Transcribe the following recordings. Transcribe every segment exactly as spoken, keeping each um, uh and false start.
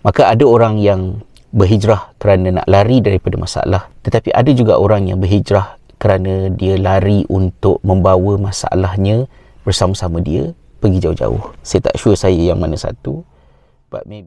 Maka ada orang yang berhijrah kerana nak lari daripada masalah, tetapi ada juga orang yang berhijrah kerana dia lari untuk membawa masalahnya bersama-sama dia pergi jauh-jauh. Saya tak sure saya yang mana satu, but maybe.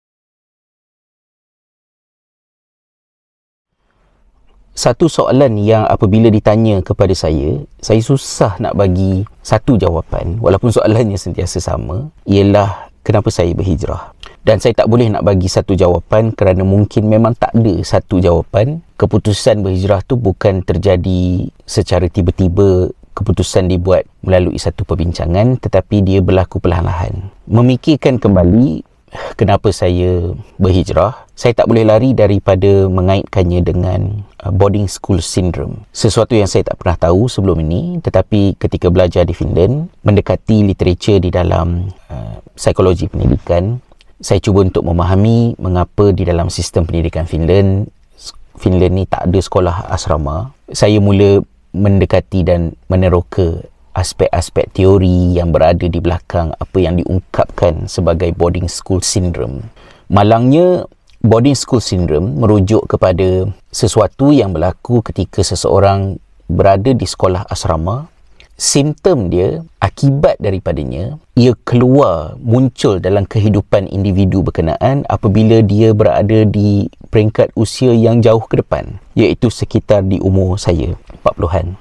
Satu soalan yang apabila ditanya kepada saya, saya susah nak bagi satu jawapan walaupun soalannya sentiasa sama, ialah kenapa saya berhijrah. Dan saya tak boleh nak bagi satu jawapan kerana mungkin memang tak ada satu jawapan. Keputusan berhijrah tu bukan terjadi secara tiba-tiba, keputusan dibuat melalui satu perbincangan, tetapi dia berlaku perlahan-lahan. Memikirkan kembali kenapa saya berhijrah, saya tak boleh lari daripada mengaitkannya dengan boarding school syndrome. Sesuatu yang saya tak pernah tahu sebelum ini, tetapi ketika belajar di Finland, mendekati literature di dalam uh, psikologi pendidikan, saya cuba untuk memahami mengapa di dalam sistem pendidikan Finland, Finland ni tak ada sekolah asrama. Saya mula mendekati dan meneroka aspek-aspek teori yang berada di belakang apa yang diungkapkan sebagai boarding school syndrome. Malangnya, boarding school syndrome merujuk kepada sesuatu yang berlaku ketika seseorang berada di sekolah asrama. Simptom dia, akibat daripadanya, ia keluar, muncul dalam kehidupan individu berkenaan apabila dia berada di peringkat usia yang jauh ke depan, iaitu sekitar di umur saya, empat puluhan.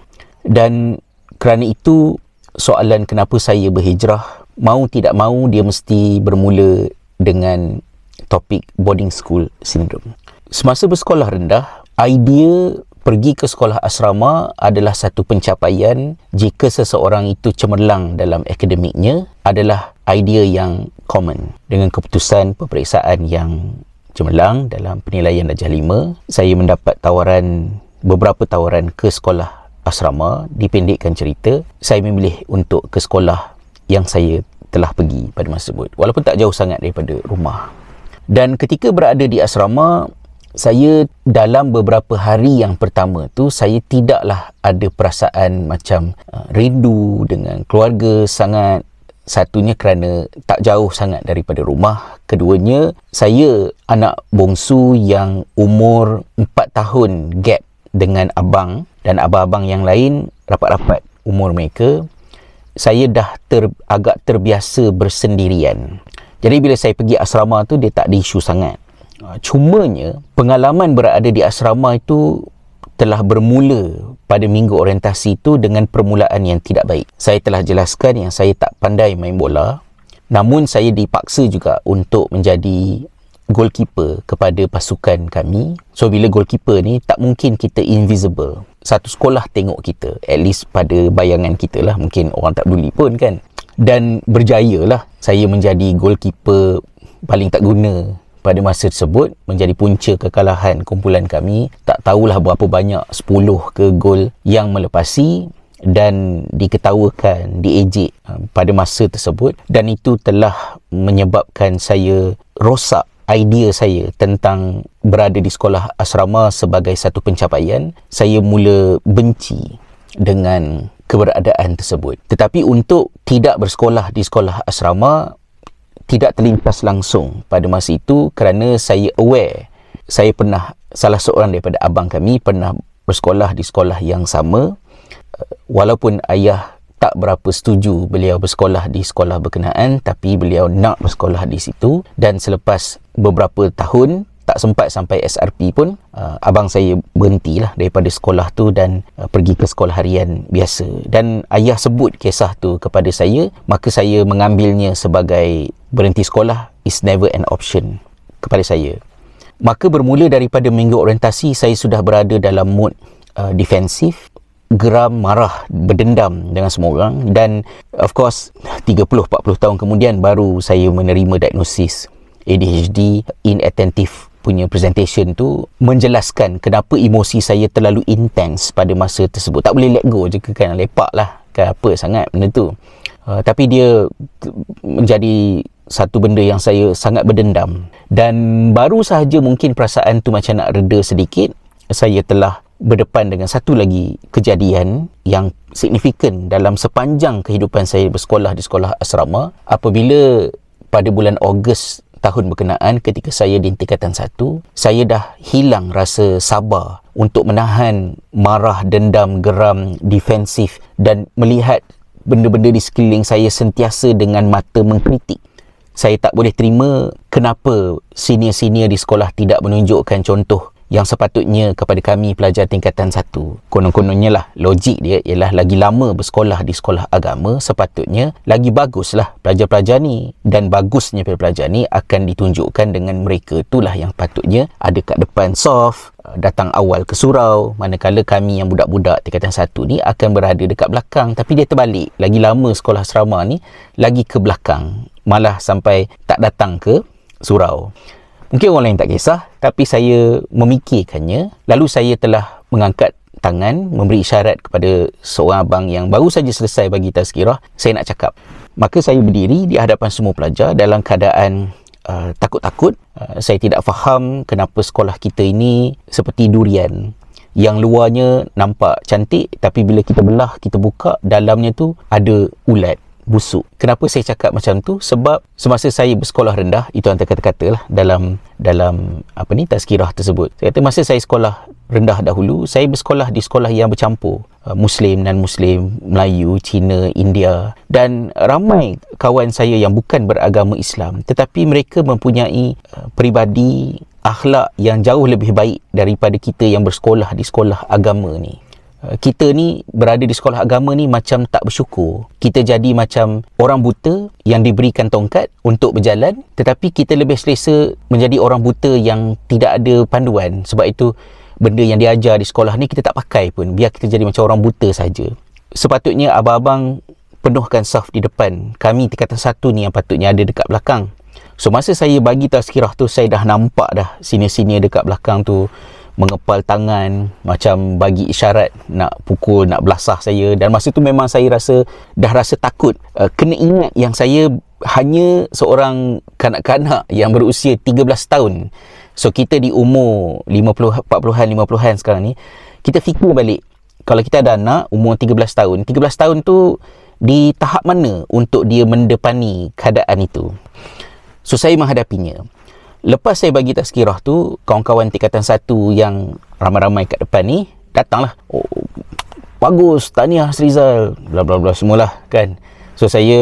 Dan kerana itu, soalan kenapa saya berhijrah, mau tidak mau dia mesti bermula dengan topik boarding school syndrome. Semasa bersekolah rendah, idea pergi ke sekolah asrama adalah satu pencapaian jika seseorang itu cemerlang dalam akademiknya, adalah idea yang common. Dengan keputusan peperiksaan yang cemerlang dalam penilaian darjah lima, saya mendapat tawaran, beberapa tawaran ke sekolah asrama. Dipendekkan cerita, saya memilih untuk ke sekolah yang saya telah pergi pada masa tersebut, walaupun tak jauh sangat daripada rumah. Dan ketika berada di asrama, saya dalam beberapa hari yang pertama tu, saya tidaklah ada perasaan macam uh, rindu dengan keluarga sangat. Satunya kerana tak jauh sangat daripada rumah. Keduanya, saya anak bongsu yang umur empat tahun gap dengan abang, dan abang-abang yang lain rapat-rapat umur mereka. Saya dah ter, agak terbiasa bersendirian. Jadi bila saya pergi asrama tu, dia tak ada isu sangat. Cumanya, pengalaman berada di asrama itu telah bermula pada minggu orientasi itu dengan permulaan yang tidak baik. Saya telah jelaskan yang saya tak pandai main bola, namun saya dipaksa juga untuk menjadi goalkeeper kepada pasukan kami. So bila goalkeeper ni, tak mungkin kita invisible. Satu sekolah tengok kita, at least pada bayangan kita lah, mungkin orang tak peduli pun kan. Dan berjayalah saya menjadi goalkeeper paling tak guna pada masa tersebut, menjadi punca kekalahan kumpulan kami. Tak tahulah berapa banyak, sepuluh ke gol yang melepasi, dan diketawakan, diejek pada masa tersebut. Dan itu telah menyebabkan saya rosak idea saya tentang berada di sekolah asrama sebagai satu pencapaian. Saya mula benci dengan keberadaan tersebut. Tetapi untuk tidak bersekolah di sekolah asrama tidak terlintas langsung pada masa itu, kerana saya aware, saya pernah, salah seorang daripada abang kami pernah bersekolah di sekolah yang sama. Walaupun ayah tak berapa setuju beliau bersekolah di sekolah berkenaan, tapi beliau nak bersekolah di situ. Dan selepas beberapa tahun, tak sempat sampai S R P pun, uh, abang saya berhentilah daripada sekolah tu dan uh, pergi ke sekolah harian biasa. Dan ayah sebut kisah tu kepada saya, maka saya mengambilnya sebagai berhenti sekolah is never an option kepada saya. Maka bermula daripada minggu orientasi, saya sudah berada dalam mood uh, defensif, geram, marah, berdendam dengan semua orang. Dan of course, tiga puluh empat puluh tahun kemudian baru saya menerima diagnosis A D H D. Inattentive punya presentation tu menjelaskan kenapa emosi saya terlalu intens pada masa tersebut. Tak boleh let go je kan, lepak lah kan, apa sangat benda tu. Uh, tapi dia menjadi satu benda yang saya sangat berdendam. Dan baru sahaja mungkin perasaan tu macam nak reda sedikit, saya telah berdepan dengan satu lagi kejadian yang signifikan dalam sepanjang kehidupan saya bersekolah di sekolah asrama. Apabila pada bulan Ogos tahun berkenaan ketika saya di tingkatan satu, saya dah hilang rasa sabar untuk menahan marah, dendam, geram, defensif dan melihat benda-benda di sekeliling saya sentiasa dengan mata mengkritik. Saya tak boleh terima kenapa senior-senior di sekolah tidak menunjukkan contoh yang sepatutnya kepada kami pelajar tingkatan satu. Konon-kononnya lah, logik dia ialah lagi lama bersekolah di sekolah agama, sepatutnya lagi baguslah pelajar-pelajar ni, dan bagusnya pelajar ni akan ditunjukkan dengan mereka itulah yang patutnya ada kat depan soft, datang awal ke surau, manakala kami yang budak-budak tingkatan satu ni akan berada dekat belakang. Tapi dia terbalik, lagi lama sekolah asrama ni lagi ke belakang, malah sampai tak datang ke surau. Mungkin orang lain tak kisah, tapi saya memikirkannya. Lalu saya telah mengangkat tangan, memberi isyarat kepada seorang abang yang baru saja selesai bagi tazkirah, saya nak cakap. Maka saya berdiri di hadapan semua pelajar dalam keadaan uh, takut-takut. Uh, saya tidak faham kenapa sekolah kita ini seperti durian. Yang luarnya nampak cantik, tapi bila kita belah, kita buka, dalamnya tu ada ulat busuk. Kenapa saya cakap macam tu? Sebab semasa saya bersekolah rendah, itu antara kata-kata lah dalam dalam apa ni tazkirah tersebut. Saya kata masa saya sekolah rendah dahulu, saya bersekolah di sekolah yang bercampur, uh, Muslim, non-Muslim, Melayu, Cina, India, dan ramai kawan saya yang bukan beragama Islam, tetapi mereka mempunyai uh, peribadi akhlak yang jauh lebih baik daripada kita yang bersekolah di sekolah agama ni. Kita ni berada di sekolah agama ni macam tak bersyukur. Kita jadi macam orang buta yang diberikan tongkat untuk berjalan, tetapi kita lebih selesa menjadi orang buta yang tidak ada panduan. Sebab itu benda yang diajar di sekolah ni kita tak pakai pun, biar kita jadi macam orang buta saja. Sepatutnya abang-abang penuhkan saf di depan. Kami tingkatan satu ni yang patutnya ada dekat belakang. So masa saya bagi tazkirah tu, saya dah nampak dah senior-senior dekat belakang tu mengepal tangan, macam bagi isyarat nak pukul, nak belasah saya. Dan masa tu memang saya rasa, dah rasa takut. uh, Kena ingat yang saya hanya seorang kanak-kanak yang berusia tiga belas tahun. So kita di umur lima puluh, empat puluhan, lima puluhan sekarang ni, kita fikir balik, kalau kita ada anak umur tiga belas tahun, tiga belas tahun tu di tahap mana untuk dia mendepani keadaan itu. So saya menghadapinya. Lepas saya bagi tazkirah tu, kawan-kawan tingkatan satu yang ramai-ramai kat depan ni datanglah. Oh, bagus, tahniah Rizal, bla bla bla semualah kan. So saya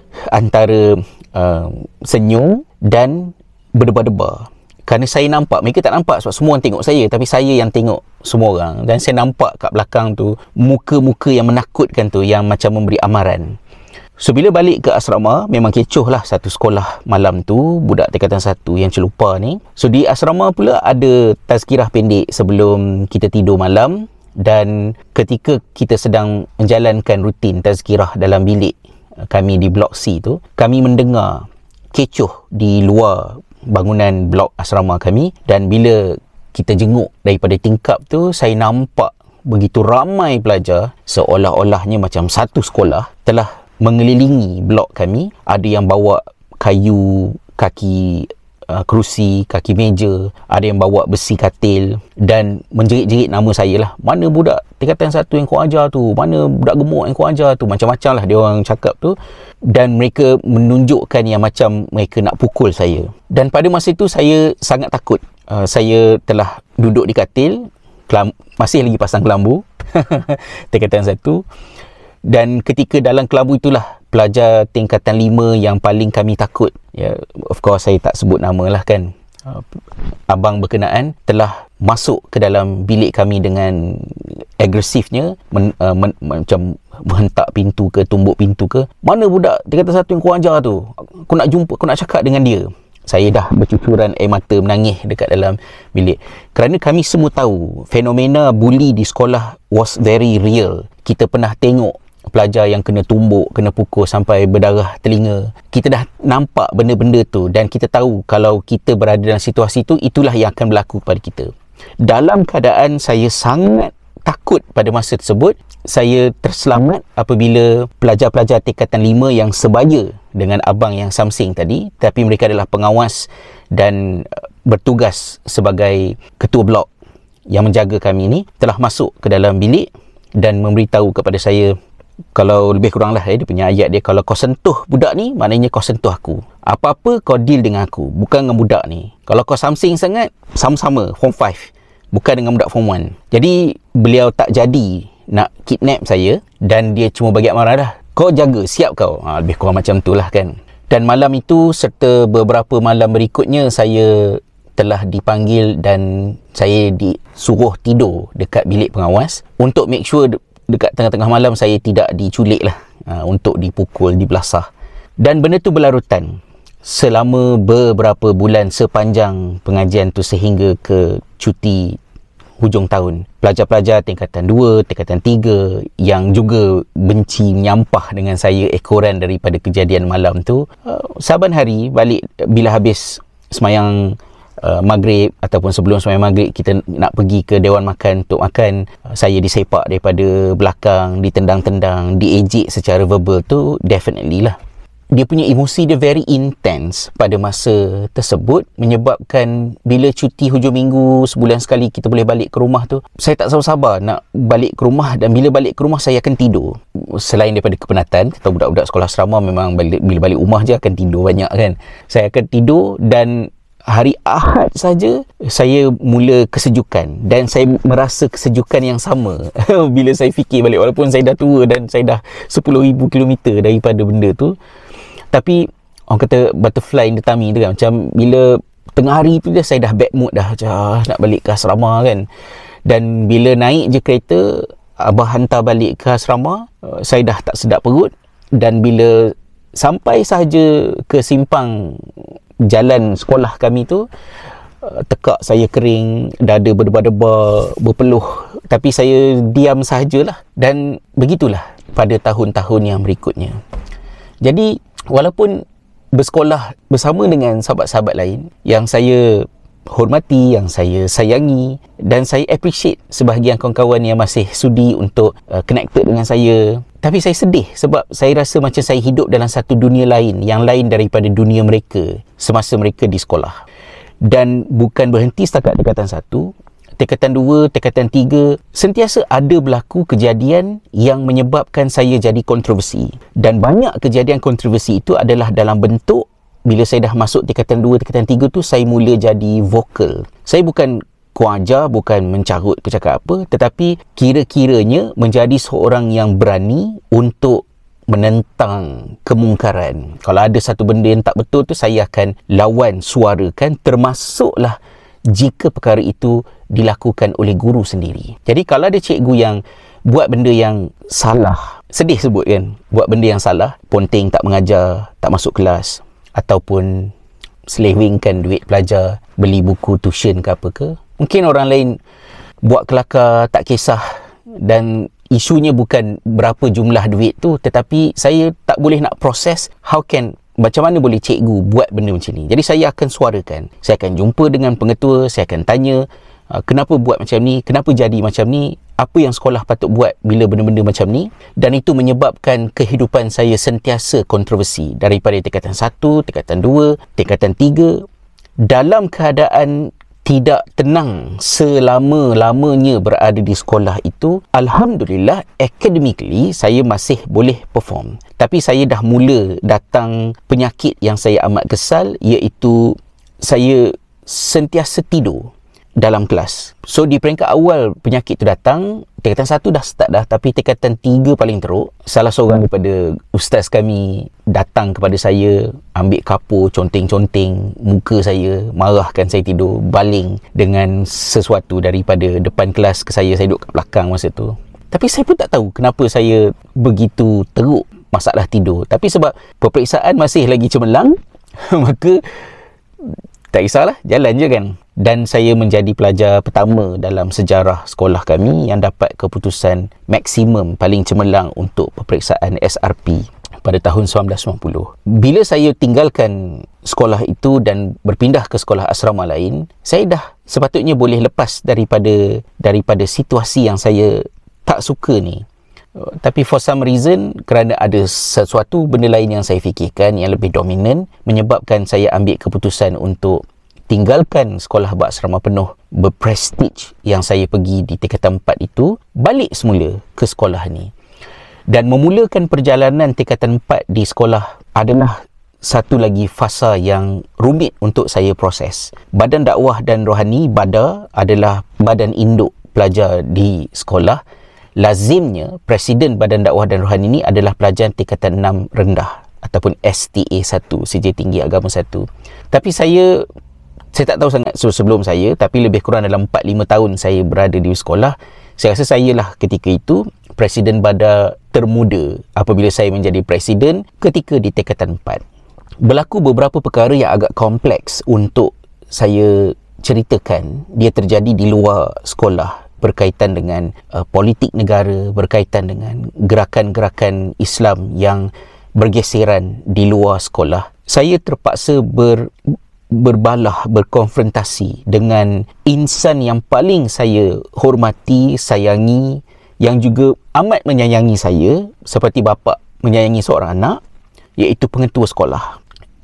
antara uh, senyum dan berdebar-debar, kerana saya nampak, mereka tak nampak sebab semua orang tengok saya, tapi saya yang tengok semua orang. Dan saya nampak kat belakang tu muka-muka yang menakutkan tu, yang macam memberi amaran. So bila balik ke asrama, memang kecoh lah satu sekolah malam tu, budak tingkatan satu yang celupa ni. So di asrama pula ada tazkirah pendek sebelum kita tidur malam. Dan ketika kita sedang menjalankan rutin tazkirah dalam bilik kami di blok C tu, kami mendengar kecoh di luar bangunan blok asrama kami. Dan bila kita jenguk daripada tingkap tu, saya nampak begitu ramai pelajar, seolah-olahnya macam satu sekolah telah mengelilingi blok kami. Ada yang bawa kayu kaki uh, kerusi, kaki meja, ada yang bawa besi katil dan menjerit-jerit nama saya lah. Mana budak tingkatan satu yang kau ajar tu, mana budak gemuk yang kau ajar tu, macam-macam lah dia orang cakap tu. Dan mereka menunjukkan yang macam mereka nak pukul saya. Dan pada masa itu saya sangat takut. uh, Saya telah duduk di katil, kelam- masih lagi pasang kelambu tingkatan satu. Dan ketika dalam kelambu itulah pelajar tingkatan lima yang paling kami takut, ya, of course saya tak sebut nama lah kan, uh, abang berkenaan telah masuk ke dalam bilik kami dengan agresifnya, men, uh, men, macam menghentak pintu ke, tumbuk pintu ke. Mana budak tingkatan satu yang kau ajar tu, aku nak jumpa, aku nak cakap dengan dia. Saya dah bercucuran air mata, menangis dekat dalam bilik. Kerana kami semua tahu fenomena bully di sekolah was very real. Kita pernah tengok pelajar yang kena tumbuk, kena pukul sampai berdarah telinga. Kita dah nampak benda-benda tu dan kita tahu kalau kita berada dalam situasi tu, itulah yang akan berlaku kepada kita. Dalam keadaan saya sangat takut pada masa tersebut, saya terselamat apabila pelajar-pelajar tingkatan lima yang sebaya dengan abang yang samsing tadi, tapi mereka adalah pengawas dan bertugas sebagai ketua blok yang menjaga kami ni, telah masuk ke dalam bilik dan memberitahu kepada saya Kalau lebih kurang lah, eh, dia punya ayat dia, kalau kau sentuh budak ni, maknanya kau sentuh aku. Apa-apa kau deal dengan aku, bukan dengan budak ni. Kalau kau samsing sangat, sama-sama form five, bukan dengan budak form one. Jadi beliau tak jadi nak kidnap saya, dan dia cuma bagi amarah dah, kau jaga, siap kau. Ha, lebih kurang macam tu lah kan. Dan malam itu serta beberapa malam berikutnya, saya telah dipanggil dan saya disuruh tidur dekat bilik pengawas untuk make sure dekat tengah-tengah malam saya tidak diculik lah, uh, untuk dipukul, dibelasah. Dan benda tu berlarutan selama beberapa bulan sepanjang pengajian tu sehingga ke cuti hujung tahun. Pelajar-pelajar tingkatan dua, tingkatan tiga yang juga benci menyampah dengan saya ekoran daripada kejadian malam tu, uh, saban hari balik bila habis semayang Uh, maghrib ataupun sebelum sembahyang maghrib, kita nak pergi ke dewan makan untuk makan, uh, saya disepak daripada belakang, ditendang-tendang, diejek secara verbal tu, definitely lah. Dia punya emosi dia very intense pada masa tersebut, menyebabkan bila cuti hujung minggu sebulan sekali kita boleh balik ke rumah tu, saya tak sabar-sabar nak balik ke rumah. Dan bila balik ke rumah saya akan tidur. Selain daripada kepenatan, kita budak-budak sekolah asrama memang balik, bila balik rumah je akan tidur banyak kan. Saya akan tidur, dan hari Ahad saja saya mula kesejukan, dan saya merasa kesejukan yang sama bila saya fikir balik, walaupun saya dah tua dan saya dah sepuluh ribu kilometer daripada benda tu. Tapi orang kata butterfly in the tummy tu kan, macam bila tengah hari tu dah saya dah bad mood dah, macam ah, nak balik ke asrama kan. Dan bila naik je kereta, abah hantar balik ke asrama, saya dah tak sedap perut. Dan bila sampai sahaja ke simpang jalan sekolah kami tu, tekak saya kering, dada berdebar-debar, berpeluh. Tapi saya diam sahajalah. Dan begitulah pada tahun-tahun yang berikutnya. Jadi walaupun bersekolah bersama dengan sahabat-sahabat lain yang saya hormati, yang saya sayangi, dan saya appreciate sebahagian kawan-kawan yang masih sudi untuk uh, connected dengan saya, tapi saya sedih sebab saya rasa macam saya hidup dalam satu dunia lain, yang lain daripada dunia mereka semasa mereka di sekolah. Dan bukan berhenti setakat tingkatan satu, tingkatan dua, tingkatan tiga, sentiasa ada berlaku kejadian yang menyebabkan saya jadi kontroversi. Dan banyak kejadian kontroversi itu adalah dalam bentuk, bila saya dah masuk tingkatan dua, tingkatan tiga tu, saya mula jadi vokal. Saya bukan kuajar, bukan mencarut ke cakap apa, tetapi kira-kiranya menjadi seorang yang berani untuk menentang kemungkaran. Kalau ada satu benda yang tak betul tu, saya akan lawan suarakan, termasuklah jika perkara itu dilakukan oleh guru sendiri. Jadi kalau ada cikgu yang buat benda yang salah, sedih sebut kan, buat benda yang salah, ponteng tak mengajar, tak masuk kelas, ataupun selewengkan duit pelajar, beli buku tuition ke apa ke, mungkin orang lain buat kelakar, tak kisah, dan isunya bukan berapa jumlah duit tu, tetapi saya tak boleh nak proses how can, macam mana boleh cikgu buat benda macam ni. Jadi saya akan suarakan, saya akan jumpa dengan pengetua, saya akan tanya, uh, kenapa buat macam ni, kenapa jadi macam ni, apa yang sekolah patut buat bila benda-benda macam ni. Dan itu menyebabkan kehidupan saya sentiasa kontroversi daripada tingkatan satu, tingkatan dua, tingkatan tiga, dalam keadaan tidak tenang selama-lamanya berada di sekolah itu. Alhamdulillah, academically saya masih boleh perform. Tapi saya dah mula datang penyakit yang saya amat kesal, iaitu saya sentiasa tidur dalam kelas. So di peringkat awal penyakit tu datang, tingkatan satu dah start dah, tapi tingkatan tiga paling teruk. Salah seorang daripada ustaz kami datang kepada saya, ambil kapur, conteng-conteng muka saya, marahkan saya tidur, baling dengan sesuatu daripada depan kelas ke saya. Saya duduk kat belakang masa tu. Tapi saya pun tak tahu kenapa saya begitu teruk masalah tidur. Tapi sebab peperiksaan masih lagi cemerlang, maka tak kisahlah, jalan je kan. Dan saya menjadi pelajar pertama dalam sejarah sekolah kami yang dapat keputusan maksimum paling cemerlang untuk peperiksaan S R P pada tahun sembilan belas sembilan puluh. Bila saya tinggalkan sekolah itu dan berpindah ke sekolah asrama lain, saya dah sepatutnya boleh lepas daripada daripada situasi yang saya tak suka ni. Tapi for some reason, kerana ada sesuatu benda lain yang saya fikirkan yang lebih dominan, menyebabkan saya ambil keputusan untuk tinggalkan sekolah berasrama penuh berprestige yang saya pergi di tingkatan empat itu, balik semula ke sekolah ni. Dan memulakan perjalanan tingkatan empat di sekolah adalah satu lagi fasa yang rumit untuk saya proses. Badan Dakwah dan Rohani, BADA, adalah badan induk pelajar di sekolah. Lazimnya, Presiden Badan Dakwah dan Rohani ini adalah pelajar tingkatan enam rendah ataupun S T A satu, Sijil Tinggi Agama satu. Tapi saya saya tak tahu sangat sebelum saya, tapi lebih kurang dalam empat lima tahun saya berada di sekolah, saya rasa saya lah ketika itu Presiden BADA termuda apabila saya menjadi Presiden ketika di tingkatan empat. Berlaku beberapa perkara yang agak kompleks untuk saya ceritakan. Dia terjadi di luar sekolah, berkaitan dengan uh, politik negara, berkaitan dengan gerakan-gerakan Islam yang bergeseran di luar sekolah. Saya terpaksa ber berbalah, berkonfrontasi dengan insan yang paling saya hormati, sayangi, yang juga amat menyayangi saya seperti bapa menyayangi seorang anak, iaitu pengetua sekolah.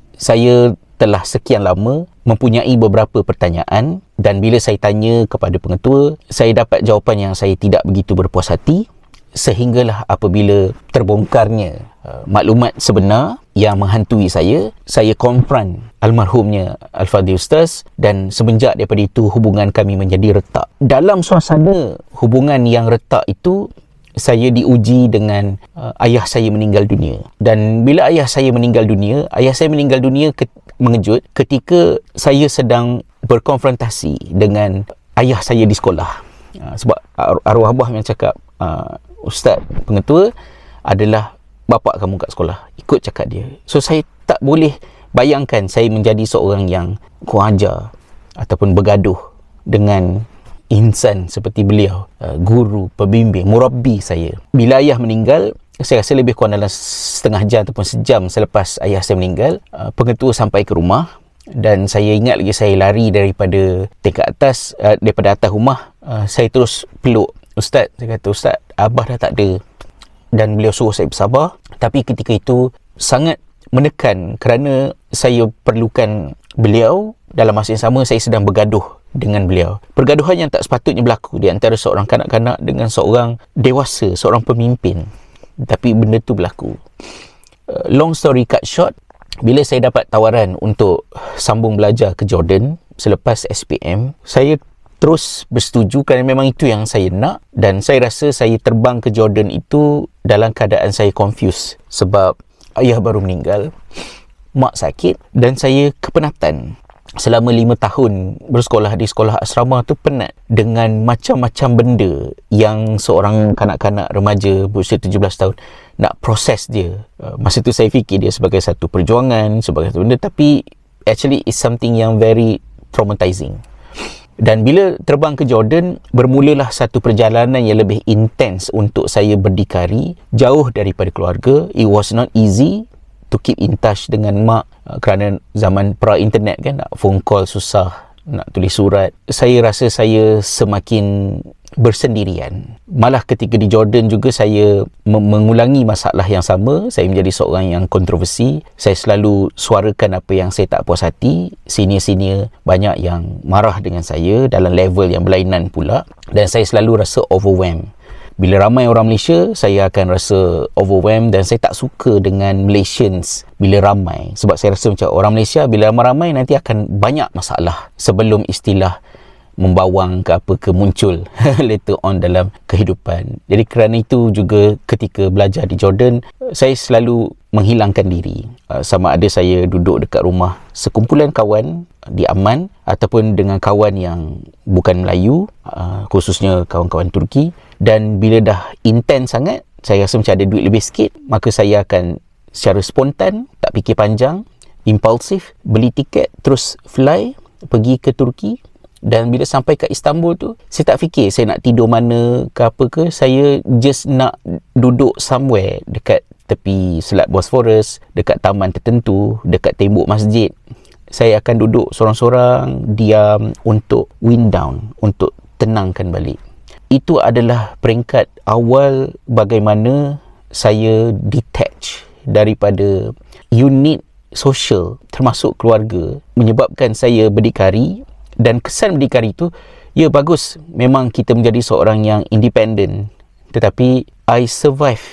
Saya telah sekian lama mempunyai beberapa pertanyaan, dan bila saya tanya kepada pengetua, saya dapat jawapan yang saya tidak begitu berpuas hati, sehinggalah apabila terbongkarnya uh, maklumat sebenar yang menghantui saya, saya konfront almarhumnya Al-Fadhil Ustaz, dan semenjak daripada itu hubungan kami menjadi retak. Dalam suasana hubungan yang retak itu, saya diuji dengan uh, ayah saya meninggal dunia. Dan bila ayah saya meninggal dunia, ayah saya meninggal dunia ke- mengejut ketika saya sedang berkonfrontasi dengan ayah saya di sekolah. Uh, sebab ar- arwah abah yang cakap, uh, Ustaz pengetua adalah bapa kamu kat sekolah, ikut cakap dia. So saya tak boleh bayangkan saya menjadi seorang yang kurang ajar ataupun bergaduh dengan insan seperti beliau, uh, guru, pembimbing, murabbi saya. Bila ayah meninggal, saya rasa lebih kurang dalam setengah jam ataupun sejam selepas ayah saya meninggal, uh, pengetua sampai ke rumah, dan saya ingat lagi saya lari daripada tingkat atas, uh, daripada atas rumah, uh, saya terus peluk Ustaz. Saya kata, Ustaz, abah dah tak ada. Dan beliau suruh saya bersabar. Tapi ketika itu sangat menekan kerana saya perlukan beliau. Dalam masa yang sama, saya sedang bergaduh dengan beliau. Pergaduhan yang tak sepatutnya berlaku di antara seorang kanak-kanak dengan seorang dewasa, seorang pemimpin. Tapi benda tu berlaku. Uh, long story cut short, bila saya dapat tawaran untuk sambung belajar ke Jordan selepas S P M, saya terus bersetuju kerana memang itu yang saya nak, dan saya rasa saya terbang ke Jordan itu dalam keadaan saya confused sebab ayah baru meninggal, mak sakit, dan saya kepenatan. Selama lima tahun bersekolah di sekolah asrama tu penat dengan macam-macam benda yang seorang kanak-kanak remaja berusia tujuh belas tahun nak proses dia. Masa tu saya fikir dia sebagai satu perjuangan, sebagai satu benda, tapi actually it's something yang very traumatizing. Dan bila terbang ke Jordan, bermulalah satu perjalanan yang lebih intens untuk saya berdikari jauh daripada keluarga. It was not easy to keep in touch dengan mak uh, kerana zaman pra-internet kan, nak phone call susah, nak tulis surat. Saya rasa saya semakin bersendirian. Malah ketika di Jordan juga saya mem- mengulangi masalah yang sama. Saya menjadi seorang yang kontroversi. Saya selalu suarakan apa yang saya tak puas hati. Senior-senior banyak yang marah dengan saya dalam level yang berlainan pula, dan saya selalu rasa overwhelmed. Bila ramai orang Malaysia, saya akan rasa overwhelmed, dan saya tak suka dengan Malaysians bila ramai. Sebab saya rasa macam orang Malaysia bila ramai-ramai nanti akan banyak masalah sebelum istilah membawang ke apa ke muncul later on dalam kehidupan. Jadi kerana itu juga ketika belajar di Jordan, saya selalu menghilangkan diri. Sama ada saya duduk dekat rumah sekumpulan kawan di Amman ataupun dengan kawan yang bukan Melayu, khususnya kawan-kawan Turki. Dan bila dah intens sangat, saya rasa macam ada duit lebih sikit, maka saya akan secara spontan, tak fikir panjang, impulsif, beli tiket terus fly pergi ke Turki. Dan bila sampai kat Istanbul tu, saya tak fikir saya nak tidur mana ke apa ke. Saya just nak duduk somewhere dekat tepi Selat Bosphorus, dekat taman tertentu, dekat tembok masjid. Saya akan duduk sorang-sorang, diam untuk wind down, untuk tenangkan balik. Itu adalah peringkat awal bagaimana saya detach daripada unit sosial termasuk keluarga, menyebabkan saya berdikari. Dan kesan berdikari itu, ya bagus, memang kita menjadi seorang yang independent, tetapi I survive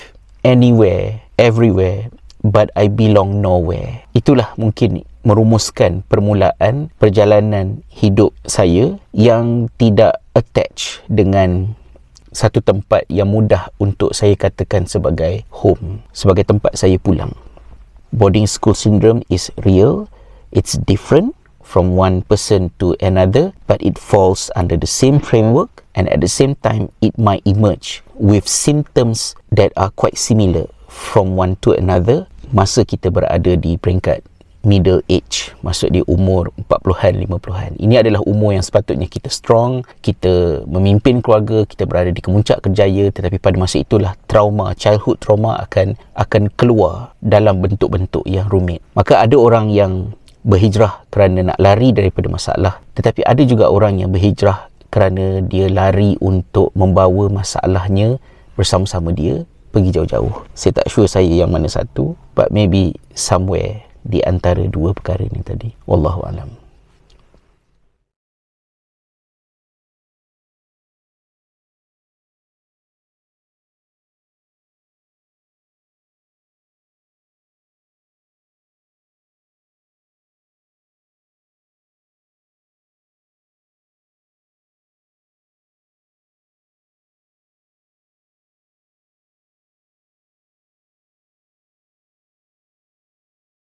anywhere, everywhere, but I belong nowhere. Itulah mungkin merumuskan permulaan perjalanan hidup saya yang tidak attach dengan satu tempat yang mudah untuk saya katakan sebagai home, sebagai tempat saya pulang. Boarding school syndrome is real. It's different from one person to another, but it falls under the same framework, and at the same time it might emerge with symptoms that are quite similar from one to another masa kita berada di peringkat middle age, maksud dia umur empat puluhan, lima puluhan. Ini adalah umur yang sepatutnya kita strong, kita memimpin keluarga, kita berada di kemuncak kerjaya, tetapi pada masa itulah trauma, childhood trauma akan akan keluar dalam bentuk-bentuk yang rumit. Maka ada orang yang berhijrah kerana nak lari daripada masalah, tetapi ada juga orang yang berhijrah kerana dia lari untuk membawa masalahnya bersama-sama dia pergi jauh-jauh. Saya tak sure saya yang mana satu, but maybe somewhere di antara dua perkara ni tadi. Wallahu alam.